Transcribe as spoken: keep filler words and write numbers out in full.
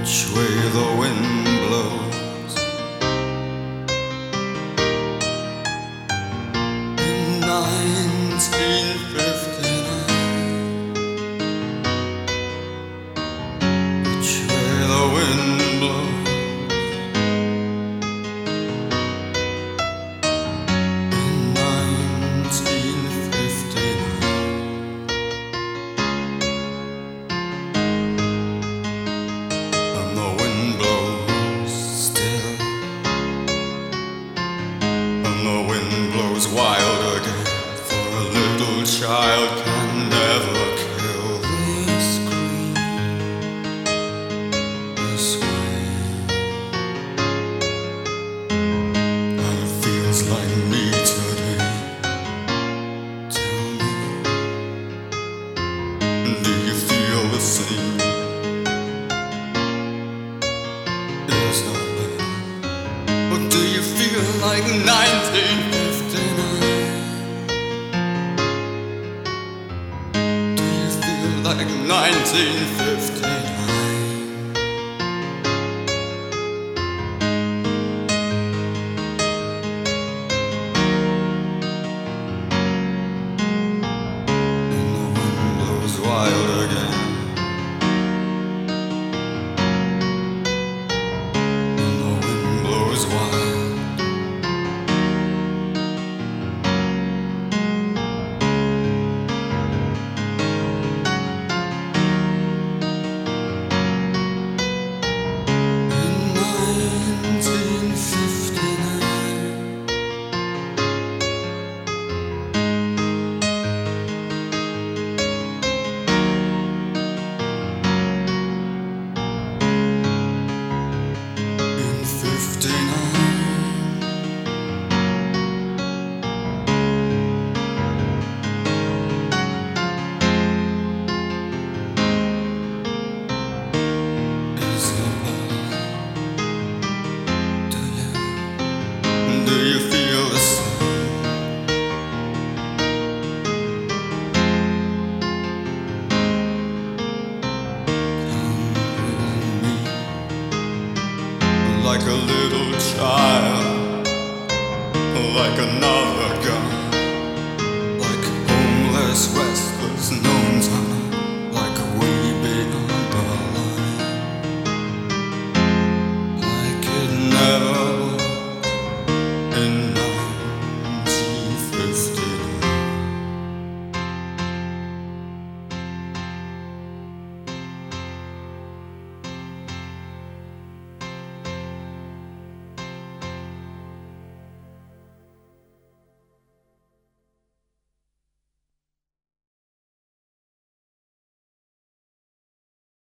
Which way the wind blows in nineteen fifty-nine. Which way the wind blows in nineteen fifty-nine. And the wind blows still, and the wind blows wild again. For a little child can never kill the scream, the scream. And it feels like me today. Tell me, do you feel the same? Yes, darling. But do you feel like nineteen fifty-nine? Do you feel like nineteen fifty-nine? And the wind blows wild again. And the wind blows wild. In nineteen fifty-nine. In fifty-nine. Is it love? Do you, do you feel the same? Come with me, like a little child, like another gun, like homeless, restless, no